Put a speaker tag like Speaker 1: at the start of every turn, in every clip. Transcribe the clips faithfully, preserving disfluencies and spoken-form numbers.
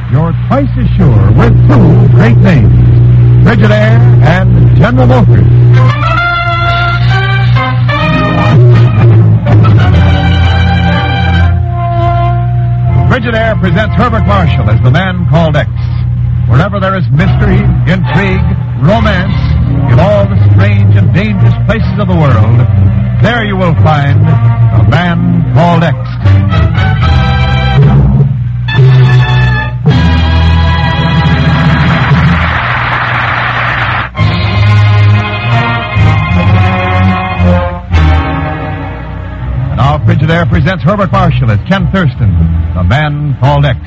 Speaker 1: you're twice as sure with two great names, Frigidaire and General Motors. Frigidaire presents Herbert Marshall as the man called X. Wherever there is mystery, intrigue, romance, in all the strange and dangerous places of the world, there you will find the man called X. And now Frigidaire presents Herbert Marshall as Ken Thurston, the man called X.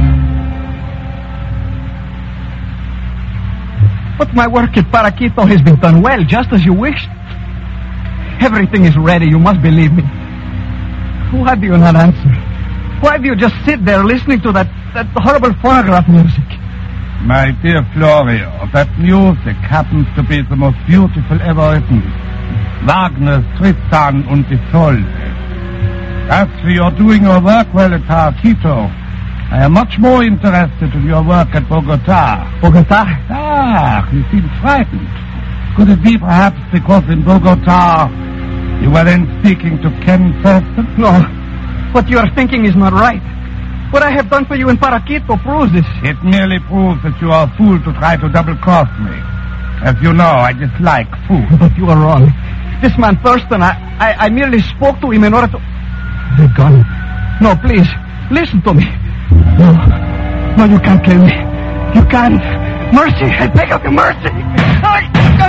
Speaker 2: But my work at Paraquito has been done well, just as you wished. Everything is ready, you must believe me. Why do you not answer? Why do you just sit there listening to that, that horrible phonograph music?
Speaker 3: My dear Florio, that music happens to be the most beautiful ever written. Wagner's Tristan und Isolde. As for your doing your work well at Paraquito, I am much more interested in your work at Bogota.
Speaker 2: Bogota?
Speaker 3: Ah, you seem frightened. Could it be perhaps because in Bogota you were then speaking to Ken Thurston?
Speaker 2: No, what you are thinking is not right. What I have done for you in Paraquito proves this.
Speaker 3: It merely proves that you are a fool to try to double-cross me. As you know, I dislike fools.
Speaker 2: But you are wrong. This man Thurston, I, I, I merely spoke to him in order to... The gun. No, please, listen to me. No, no, you can't kill me. You can't. Mercy, I beg of you, mercy. I, I...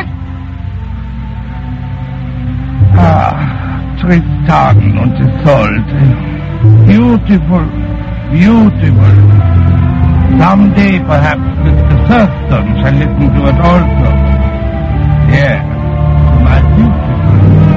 Speaker 3: Ah, Tristan und Isolde. Beautiful, beautiful. Someday, perhaps, Mister Thurston shall listen to it also. Yes, my beautiful.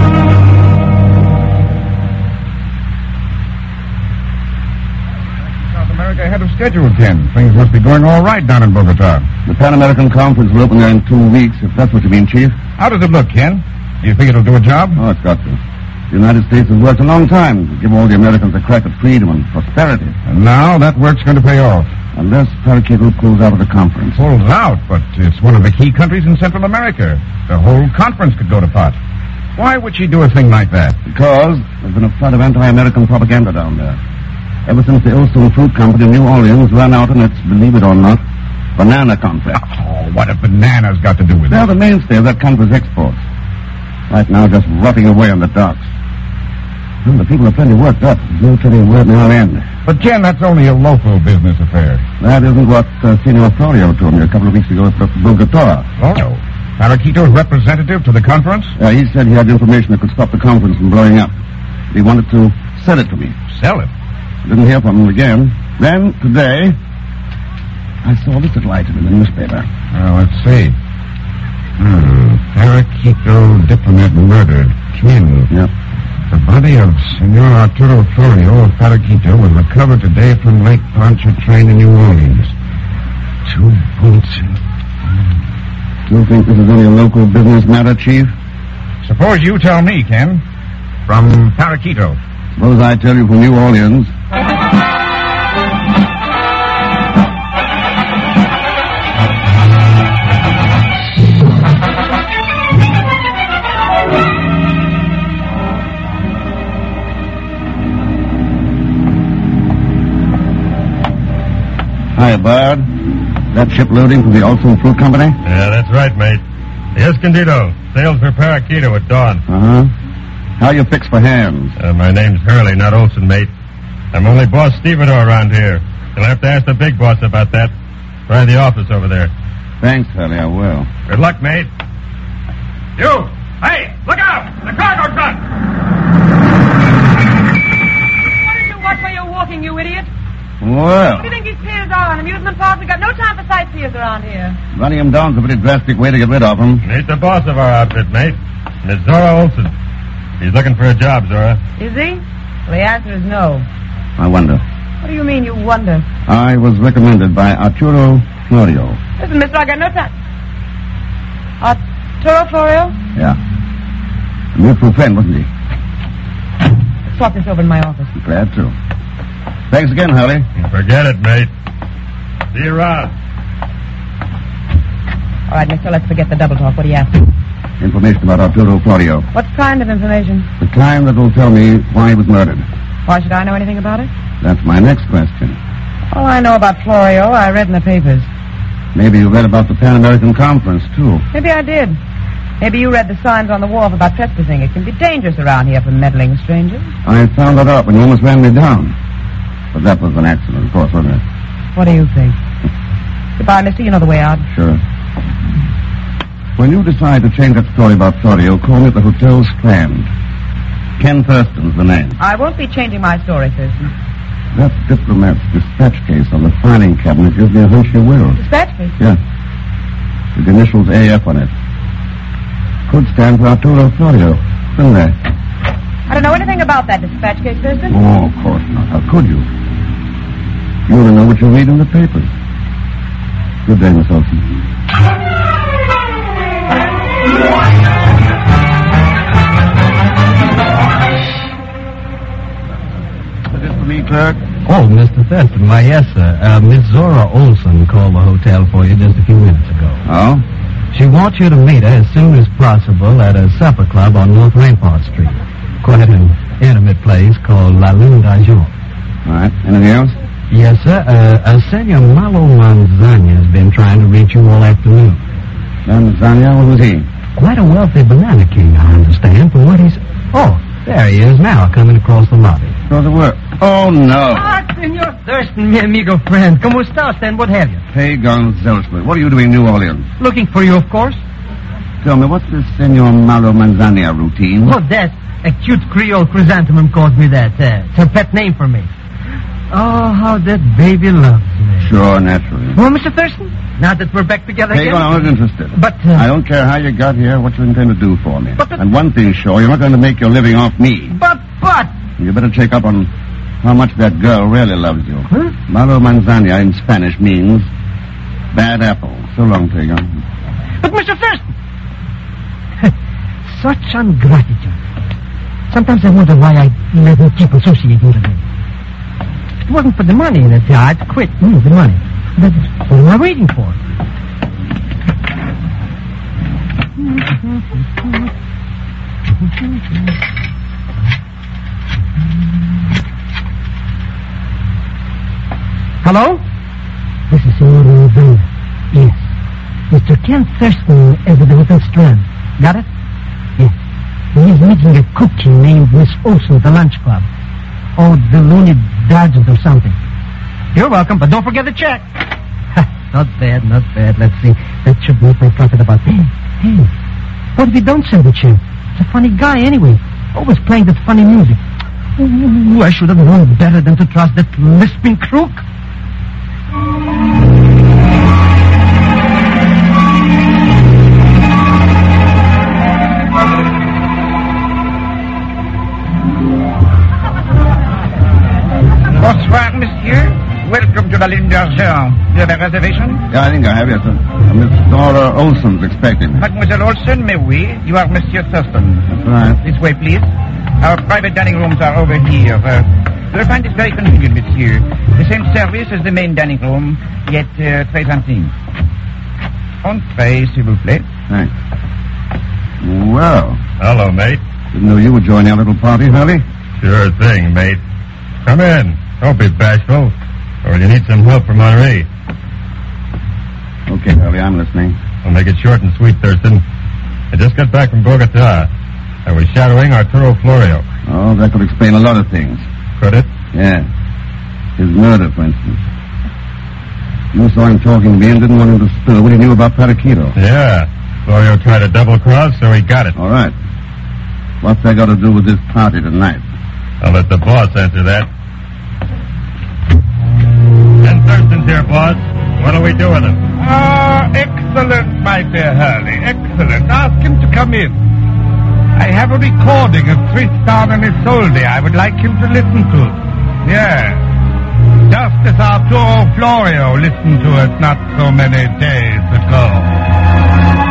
Speaker 1: America ahead of schedule, Ken. Things must be going all right down in Bogota.
Speaker 4: The Pan American Conference will open there in two weeks, if that's what you mean, Chief.
Speaker 1: How does it look, Ken? Do you think it'll do a job?
Speaker 4: Oh, it's got to. The United States has worked a long time to give all the Americans a crack at freedom and prosperity.
Speaker 1: And now that work's going to pay off.
Speaker 4: Unless Paraquito pulls out of the conference.
Speaker 1: Pulls out? But it's one of the key countries in Central America. The whole conference could go to pot. Why would she do a thing like that?
Speaker 4: Because there's been a flood of anti-American propaganda down there. Ever since the Yellowstone Fruit Company in New Orleans ran out on its, believe it or not, banana contract.
Speaker 1: Oh, what have bananas got to do with it?
Speaker 4: They're the mainstay of that country's exports. Right now, just rotting away on the docks. Well, the people are plenty worked up. There's no telling where they'll end.
Speaker 1: But, Ken, that's only a local business affair.
Speaker 4: That isn't what uh, Senor Florio told me a couple of weeks ago at Bogota.
Speaker 1: Oh, Paraquito's representative to the conference?
Speaker 4: Uh, he said he had information that could stop the conference from blowing up. He wanted to sell it to me.
Speaker 1: Sell it?
Speaker 4: Didn't hear from him again. Then, today, I saw this little item in the newspaper.
Speaker 1: Oh, let's see. Hmm. Paraquito diplomat murdered. Ken.
Speaker 4: Yep.
Speaker 1: The body of Senor Arturo Florio of Paraquito was recovered today from Lake Pontchartrain in New Orleans. Two bullets in...
Speaker 4: Do you think this is only a local business matter, Chief?
Speaker 1: Suppose you tell me, Ken. From Paraquito.
Speaker 4: Suppose I tell you from New Orleans. Hiya, Bard. That ship loading from the Yellowstone Fruit Company?
Speaker 5: Yeah, that's right, mate. The Escondido sails for Paraquito at dawn.
Speaker 4: Uh-huh. How you fixed for hands?
Speaker 5: Uh, my name's Hurley, not Olson, mate. I'm only boss stevedore around here. You'll have to ask the big boss about that. Try the office over there.
Speaker 4: Thanks, Hurley, I will.
Speaker 5: Good luck, mate. You! Hey, look out! The cargo truck!
Speaker 6: What did you watch while you're walking, you idiot?
Speaker 4: Well,
Speaker 6: What do you think these piers are? An amusement park? We've got no time for sightseers around here.
Speaker 4: running him down's a pretty drastic way to get rid of him.
Speaker 5: He's the boss of our outfit, mate. Miss Zora Olson. He's looking for a job, Zora.
Speaker 6: Is he? Well, the answer is no.
Speaker 4: I wonder.
Speaker 6: What do you mean, you wonder?
Speaker 4: I was recommended by Arturo Florio.
Speaker 6: Listen, mister, I got no time. Arturo Florio?
Speaker 4: Yeah. A mutual friend, wasn't he?
Speaker 6: Swap this over in my office.
Speaker 4: Glad to. Thanks again, Hurley.
Speaker 5: Forget it, mate. See you around.
Speaker 6: All right, mister, let's forget the double talk. What do you ask?
Speaker 4: Information about Arturo Florio.
Speaker 6: What kind of information?
Speaker 4: The kind that will tell me why he was murdered.
Speaker 6: Why should I know anything about it?
Speaker 4: That's my next question.
Speaker 6: All I know about Florio, I read in the papers.
Speaker 4: Maybe you read about the Pan American Conference, too.
Speaker 6: Maybe I did. Maybe you read the signs on the wharf about trespassing. It can be dangerous around here for meddling strangers.
Speaker 4: I found that out when you almost ran me down. But that was an accident, of course, wasn't it?
Speaker 6: What do you think? Goodbye, mister. You know the way out.
Speaker 4: Sure. When you decide to change that story about Florio, call me at the Hotel Strand. Ken Thurston's the name.
Speaker 6: I won't be changing my story, Thurston.
Speaker 4: That diplomat's dispatch case on the filing cabinet gives me a hunch you will.
Speaker 6: Dispatch case?
Speaker 4: Yeah. With the initials A F on it. Could stand for Arturo Florio, couldn't they?
Speaker 6: I don't know anything about that dispatch case, Thurston.
Speaker 4: Oh, of course not. How could you? You only know what you read in the papers. Good day, Miss Olson. Is this for me, clerk?
Speaker 2: Oh, Mister Thurston, why, yes, sir. Uh, Miss Zora Olson called the hotel for you just a few minutes ago.
Speaker 4: Oh?
Speaker 2: She wants you to meet her as soon as possible at a supper club on North Rampart Street. Quite an intimate place called La Lune d'Argent.
Speaker 4: All right. Anything else?
Speaker 2: Yes, sir. Uh, uh, Senor Malo Manzana has been trying to reach you all afternoon.
Speaker 4: Manzana, what was he?
Speaker 2: Quite a wealthy banana king, I understand, from what he's... Oh, there he is now, coming across the lobby.
Speaker 4: Across the work. Oh, no.
Speaker 2: Ah, Senor Thurston, mi amigo friend. ¿Cómo está usted? What have you?
Speaker 4: Hey, Gonzalez, what are you doing in New Orleans?
Speaker 2: Looking for you, of course.
Speaker 4: Tell me, what's this Senor Malo Manzana routine?
Speaker 2: Oh, that. A cute Creole chrysanthemum calls me that. Uh, it's her pet name for me. Oh, how that baby loves me.
Speaker 4: Sure, naturally.
Speaker 2: Well, Mister Thurston, now that we're back together
Speaker 4: Hey,
Speaker 2: again...
Speaker 4: well, I'm not interested.
Speaker 2: But, uh,
Speaker 4: I don't care how you got here, what you intend to do for me.
Speaker 2: But the-
Speaker 4: And one thing's sure, you're not going to make your living off me.
Speaker 2: But, but...
Speaker 4: You better check up on how much that girl really loves you.
Speaker 2: Huh?
Speaker 4: Malo Manzana in Spanish means bad apple. So long, Tegan.
Speaker 2: But, Mister Thurston... Such ingratitude. Sometimes I wonder why I let you keep associating with me. If it wasn't for the money in it, I'd quit. Mm, the money. But what am I waiting for? Hello? This is Senor Manzana. Yes. Mister Ken Thurston is at the Hotel Strand. Got it? Yes. He's meeting a cookie named Miss Olson at the lunch club. Oh, the Looney Dodgers or something. You're welcome, but don't forget the check. Not bad, not bad. Let's see. That should make my profit about... Hey, hey, what if you don't send the check? It's a funny guy anyway. Always playing that funny music. Ooh, I should have known better than to trust that lisping crook.
Speaker 3: Bonsoir, monsieur. Welcome to the Lune d'Argent. You have a reservation?
Speaker 4: Yeah, I think I have, yes, sir. Uh, Miss Dora Olson's expecting me.
Speaker 3: Mademoiselle Olson, mais oui. You are Monsieur Thurston.
Speaker 4: That's right.
Speaker 3: This way, please. Our private dining rooms are over here. Uh, you'll find this very convenient, monsieur. The same service as the main dining room, yet uh, très intime. Entrez, s'il vous plaît.
Speaker 4: Thanks. Well,
Speaker 5: Hello, mate.
Speaker 4: didn't know you would join our little party, Hurley.
Speaker 5: Sure thing, mate. Come in. Don't be bashful. Or you need some help from Henri.
Speaker 4: Okay, Hurley, I'm listening.
Speaker 5: I'll make it short and sweet, Thurston. I just got back from Bogota. I was shadowing Arturo Florio.
Speaker 4: Oh, that could explain a lot of things.
Speaker 5: Could it?
Speaker 4: Yeah. His murder, for instance. You saw him talking to me and didn't want him to spill what he knew about Paraquito.
Speaker 5: Yeah. Florio tried to double-cross, so he got it.
Speaker 4: All right. What's that got to do with this party tonight?
Speaker 5: I'll let the boss answer that. Ken Thurston's here, boss. What'll we do with him?
Speaker 3: Ah, excellent, my dear Hurley. Excellent. Ask him to come in. I have a recording of Tristan and Isolde I would like him to listen to. Yes. Just as Arturo Florio listened to it not so many days ago.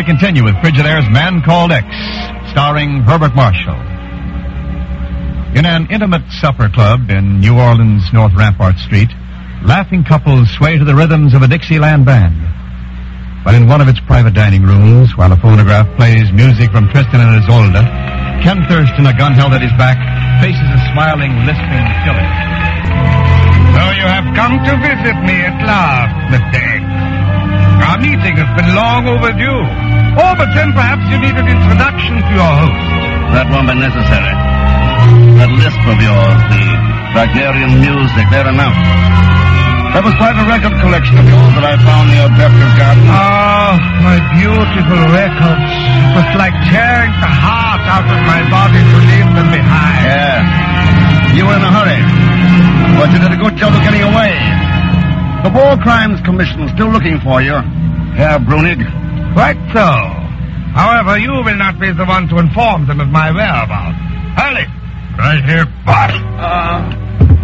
Speaker 1: continue with Frigidaire's Man Called X, starring Herbert Marshall. In an intimate supper club in New Orleans' North Rampart Street, laughing couples sway to the rhythms of a Dixieland band. But in one of its private dining rooms, while a phonograph plays music from Tristan and Isolde, Ken Thurston, a gun held at his back, faces a smiling, lisping Phyllis.
Speaker 3: So you have come to visit me at last, Mister X. Our meeting has been long overdue. Oh, but then perhaps you need an introduction to your host.
Speaker 4: That won't be necessary. That lisp of yours, the Wagnerian music, they're enough. That was quite a record collection of yours that I found in your Berkeley garden.
Speaker 3: Oh, my beautiful records. It was like tearing the heart out of my body to leave them behind.
Speaker 4: Yeah. You were in a hurry. But you did a good job of getting away. The War Crimes Commission is still looking for you, Herr Brunig.
Speaker 3: Quite so. However, you will not be the one to inform them of my whereabouts. Hurley!
Speaker 5: Right here, boss.
Speaker 4: Uh...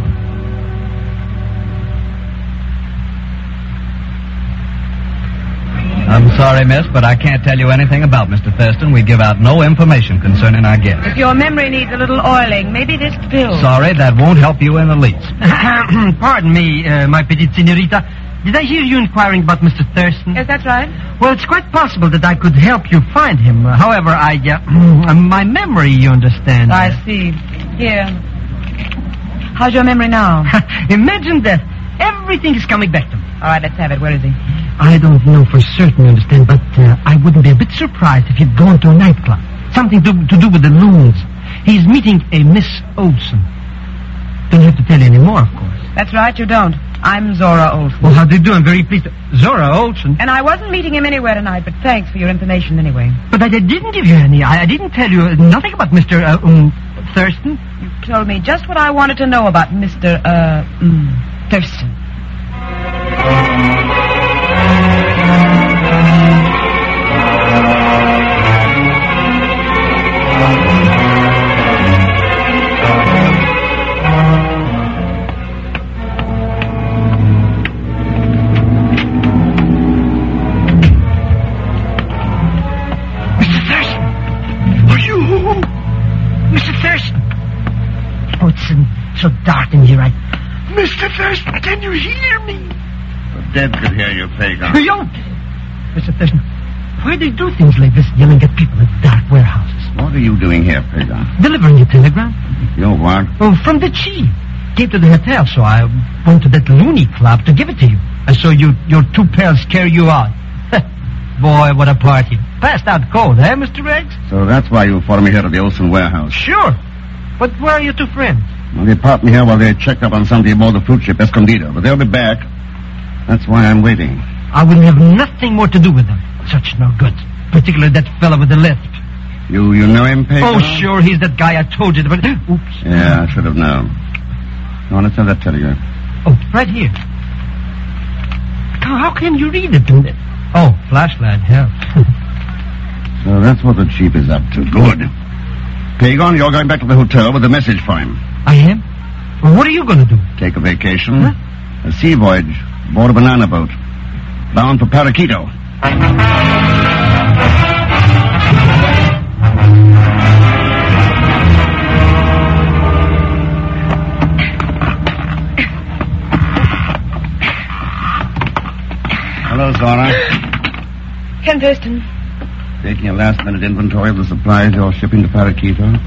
Speaker 2: I'm sorry, miss, but I can't tell you anything about Mister Thurston. We give out no information concerning our guests.
Speaker 6: If your memory needs a little oiling, maybe this pill.
Speaker 2: Sorry, that won't help you in the least.
Speaker 7: Pardon me, uh, my petite senorita. Did I hear you inquiring about Mister Thurston?
Speaker 6: Yes, that's right.
Speaker 7: Well, it's quite possible that I could help you find him. Uh, however, I, uh, my memory, you understand.
Speaker 6: I see. Here. How's your memory now?
Speaker 7: Imagine that. Everything is coming back to me.
Speaker 6: All right, let's have it. Where is he?
Speaker 7: I don't know for certain, you understand, but uh, I wouldn't be a bit surprised if he'd gone to a nightclub. Something to, to do with the loons. He's meeting a Miss Olson. Don't have to tell you any more, of course.
Speaker 6: That's right, you don't. I'm Zora Olson.
Speaker 7: Well, how do you do? I'm very pleased. To... Zora Olson?
Speaker 6: And I wasn't meeting him anywhere tonight, but thanks for your information anyway.
Speaker 7: But I, I didn't give you any. I, I didn't tell you uh, nothing about Mister Uh, um, Thurston.
Speaker 6: You told me just what I wanted to know about Mister Uh, um, Thurston.
Speaker 7: So dark in here, I... Mister Thurston, can you hear me?
Speaker 4: The dead could hear you, Pagan.
Speaker 7: Young! Mister Thurston, why do you do things like this, yelling at people in dark warehouses?
Speaker 4: What are you doing here, Pagan?
Speaker 7: Delivering a telegram.
Speaker 4: Your what?
Speaker 7: Oh, from the chief. Came to the hotel, so I went to that loony club to give it to you. I saw you, your two pals carry you out. Boy, what a party. Passed out cold, eh, Mister Riggs?
Speaker 4: So that's why you followed me here to the Olson warehouse.
Speaker 7: Sure. But where are your two friends?
Speaker 4: Well, they parked me here while they checked up on somebody aboard the fruit ship Escondido, but they'll be back. That's why I'm waiting.
Speaker 7: I will have nothing more to do with them. Such no good. Particularly that fellow with the lisp.
Speaker 4: You you know him, Pagan?
Speaker 7: Oh, sure, he's that guy I told you about. Oops.
Speaker 4: Yeah, I should have known. Now, let's have that telegram.
Speaker 7: Oh, right here. How, how can you read it? Oh, flashlight helps.
Speaker 4: So that's what the chief is up to. Good. Pagan, you're going back to the hotel with a message for him.
Speaker 7: I am? Well, what are you going to do?
Speaker 4: Take a vacation.
Speaker 7: Huh?
Speaker 4: A sea voyage aboard a banana boat. Bound for Paraquito. Hello, Zora.
Speaker 6: Ken Thurston.
Speaker 4: Taking a last-minute inventory of the supplies you're shipping to Paraquito.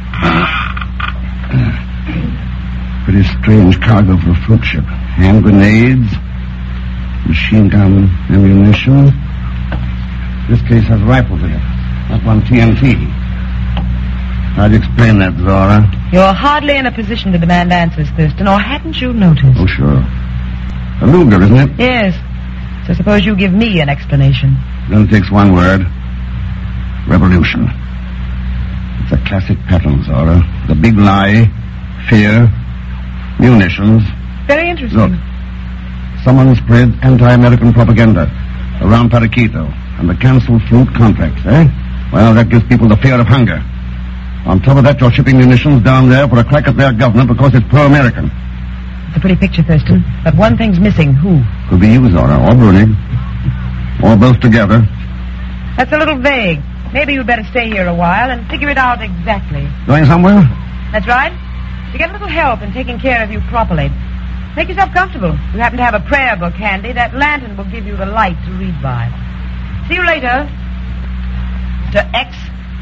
Speaker 4: Pretty strange cargo for a fruit ship. Hand grenades, machine gun ammunition. This case has rifles in it. That one T N T. How'd you explain that, Zora?
Speaker 6: You're hardly in a position to demand answers, Thurston, or hadn't you noticed?
Speaker 4: Oh, sure. A Luger, isn't it?
Speaker 6: Yes. So suppose you give me an explanation.
Speaker 4: It only takes one word. Revolution. It's a classic pattern, Zora. The big lie, fear, munitions.
Speaker 6: Very interesting.
Speaker 4: Look, someone spread anti-American propaganda around Paraquito and the canceled fruit contracts, eh? Well, that gives people the fear of hunger. On top of that, you're shipping munitions down there for a crack at their government because it's pro-American.
Speaker 6: It's a pretty picture, Thurston. But one thing's missing. Who?
Speaker 4: Could be you, Zora, or Brunig. Or both together.
Speaker 6: That's a little vague. Maybe you'd better stay here a while and figure it out exactly.
Speaker 4: Going somewhere?
Speaker 6: That's right. To get a little help in taking care of you properly. Make yourself comfortable. If you happen to have a prayer book handy, that lantern will give you the light to read by. See you later, Mister X.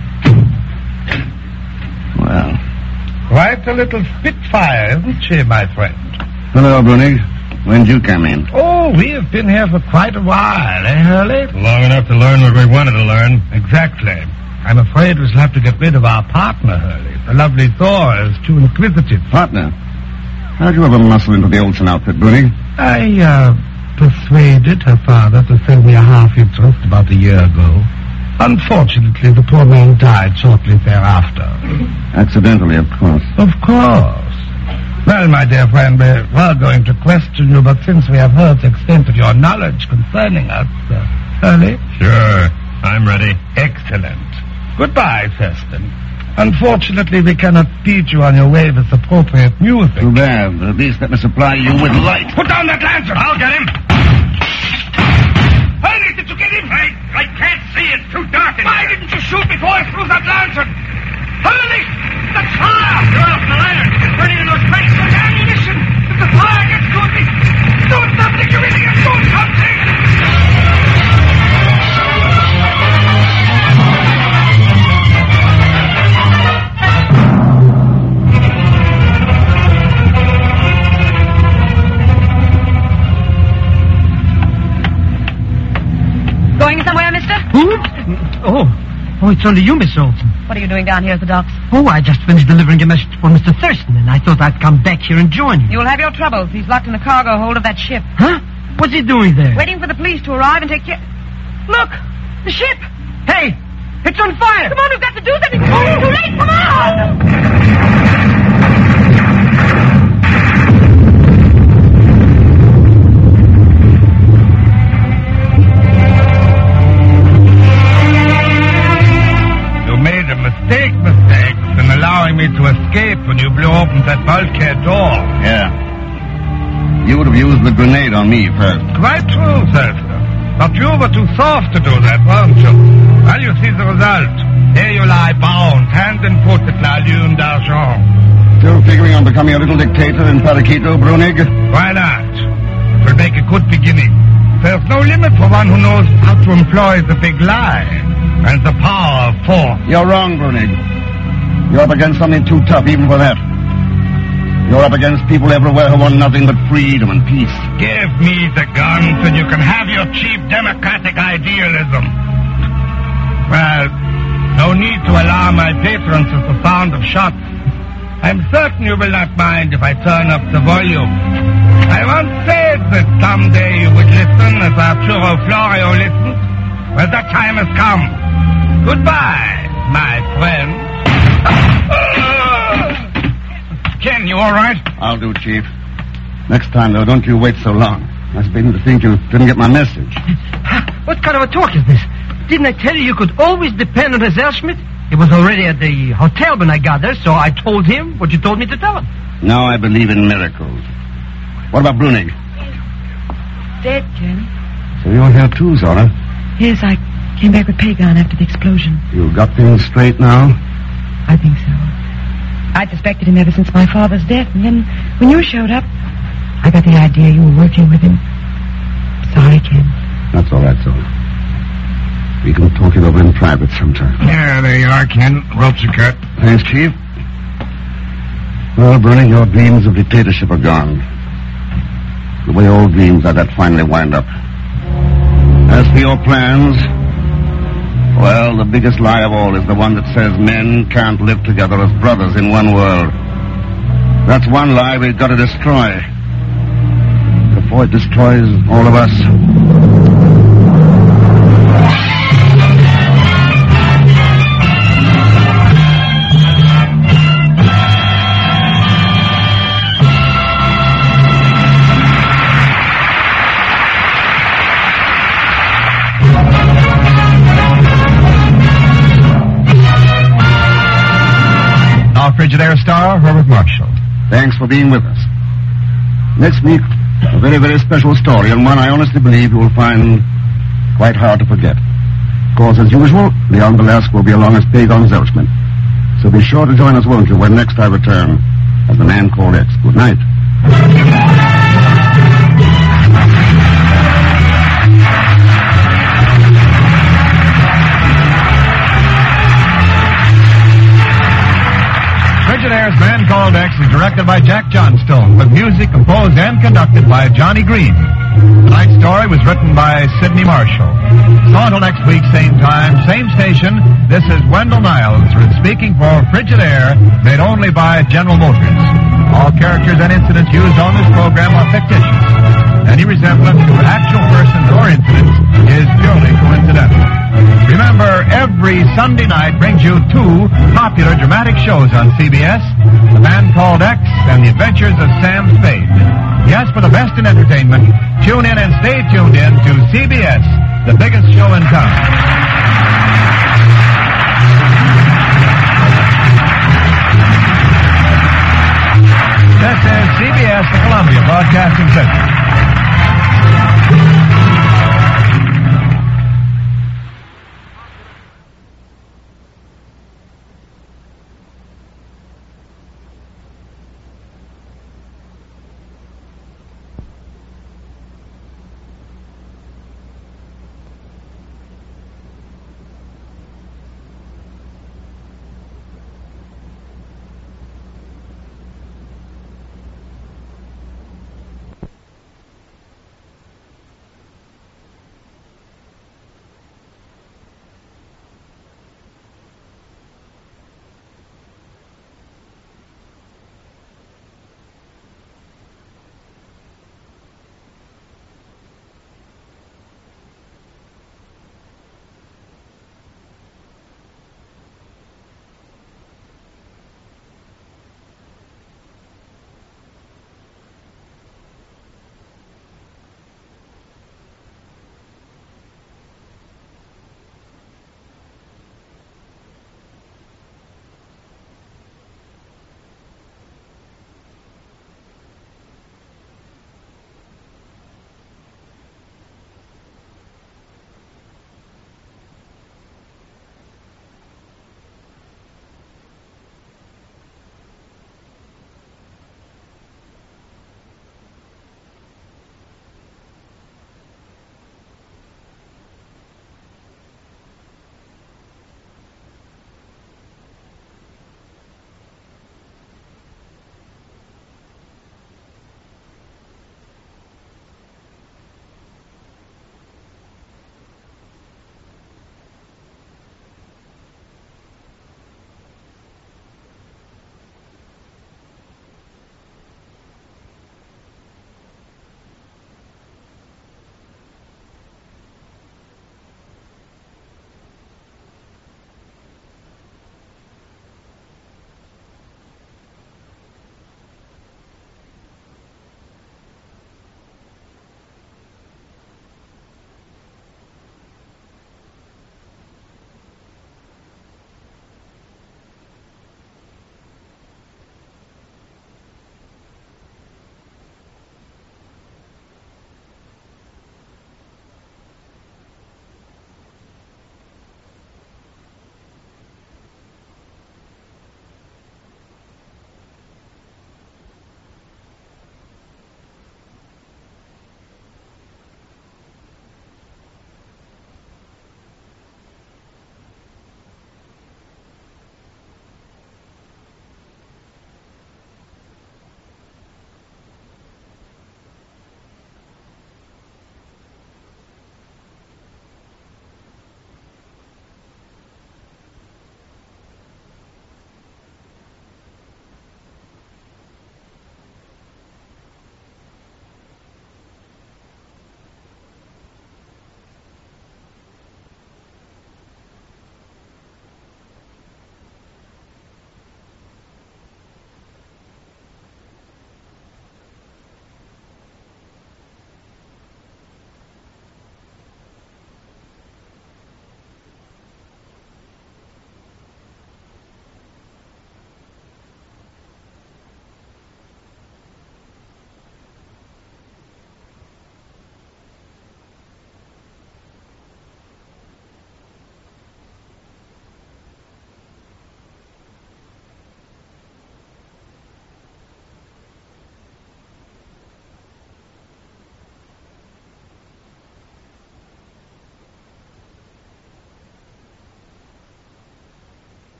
Speaker 4: Well.
Speaker 3: Quite a little spitfire, isn't she, my friend?
Speaker 4: Hello, Brunig. When did you come in?
Speaker 3: Oh, we have been here for quite a while, eh, Hurley?
Speaker 5: Long enough to learn what we wanted to learn.
Speaker 3: Exactly. I'm afraid we shall have to get rid of our partner, Hurley. The lovely Thor is too inquisitive.
Speaker 4: Partner? How'd you ever muscle into the Olsen outfit, Brunig?
Speaker 3: I, uh, persuaded her father to sell me a half-interest about a year ago. Unfortunately, the poor man died shortly thereafter.
Speaker 4: Accidentally, of course.
Speaker 3: Of course. Well, my dear friend, we were going to question you, but since we have heard the extent of your knowledge concerning us, uh, Hurley...
Speaker 5: Sure, I'm ready.
Speaker 3: Excellent. Goodbye, Thurston. Unfortunately, we cannot teach you on your way with appropriate music.
Speaker 4: Too bad. At least let me supply you with light.
Speaker 3: Put down that lantern! I'll get him! Hurley, did you get him? I, I can't see. It's too dark in Why here. Didn't you shoot before I threw that lantern? Hurley! The fire! You're off the lantern. It's burning in those crates. There's ammunition. If the fire gets to me, do something. You really have to do something.
Speaker 6: Going somewhere, mister?
Speaker 7: Who? Oh. Oh, it's only you, Miss Olsen.
Speaker 6: What are you doing down here at the docks?
Speaker 7: Oh, I just finished delivering a message for Mister Thurston, and I thought I'd come back here and join you.
Speaker 6: You'll have your troubles. He's locked in the cargo hold of that ship.
Speaker 7: Huh? What's he doing there?
Speaker 6: Waiting for the police to arrive and take care... Look! The ship!
Speaker 7: Hey! It's on fire!
Speaker 6: Come on, we've got to do something! Oh, it's too late! Come on!
Speaker 3: Mistake, mistakes, in allowing me to escape when you blew open that bulkhead door.
Speaker 4: Yeah. You would have used the grenade on me first.
Speaker 3: Quite true, Thurston. But you were too soft to do that, weren't you? Well, you see the result. Here you lie bound, hand and foot at La Lune d'Argent.
Speaker 4: Still figuring on becoming a little dictator in Paraquito, Brunig?
Speaker 3: Why not? It will make a good beginning. There's no limit for one who knows how to employ the big lie and the power of force.
Speaker 4: You're wrong, Brunig. You're up against something too tough even for that. You're up against people everywhere who want nothing but freedom and peace.
Speaker 3: Give me the guns and you can have your cheap democratic idealism. Well, no need to alarm my patrons with the sound of shots. I'm certain you will not mind if I turn up the volume. I once said that someday you would listen as Arturo Florio listened. Well, that time has come. Goodbye, my friend. Ken, you all right?
Speaker 4: I'll do, Chief. Next time, though, don't you wait so long. I was beginning to think you didn't get my message.
Speaker 7: What kind of a talk is this? Didn't I tell you you could always depend on Messerschmitt? He was already at the hotel when I got there, so I told him what you told me to tell him.
Speaker 4: Now I believe in miracles. What about Brunig?
Speaker 6: Dead, Ken.
Speaker 4: So you're here too, Zora.
Speaker 6: Yes, I came back with Pagan after the explosion.
Speaker 4: You got things straight now?
Speaker 6: I think so. I'd suspected him ever since my father's death, and then when you showed up, I got the idea you were working with him. Sorry, Ken.
Speaker 4: That's all right, Zora. We can talk it over in private sometime.
Speaker 3: Yeah, there you are, Ken. Ropes are cut.
Speaker 4: Thanks, Chief. Well, Brunig, your dreams of dictatorship are gone. The way all dreams are that finally wind up. As for your plans, well, the biggest lie of all is the one that says men can't live together as brothers in one world. That's one lie we've got to destroy. Before it destroys all of us.
Speaker 1: Frigidaire star, Herbert Marshall.
Speaker 4: Thanks for being with us. Next week, a very, very special story, and one I honestly believe you will find quite hard to forget. course, as usual, Leon Velasque will be along as Pagon Zelchman. So be sure to join us, won't you, when next I return as the Man Called X. Good night.
Speaker 1: Frigidaire's Man Called X is directed by Jack Johnstone, with music composed and conducted by Johnny Green. Tonight's story was written by Sidney Marshall. So until next week, same time, same station, this is Wendell Niles speaking for Frigidaire, made only by General Motors. All characters and incidents used on this program are fictitious. Any resemblance to actual persons or incidents is purely coincidental. Remember, every Sunday night brings you two popular dramatic shows on C B S, The Man Called X and The Adventures of Sam Spade. Yes, for the best in entertainment, tune in and stay tuned in to C B S, the biggest show in town. This is C B S, the Columbia Broadcasting Center.